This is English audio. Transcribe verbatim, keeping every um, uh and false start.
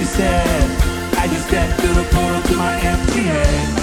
said. I just stepped through the portal to my empty head.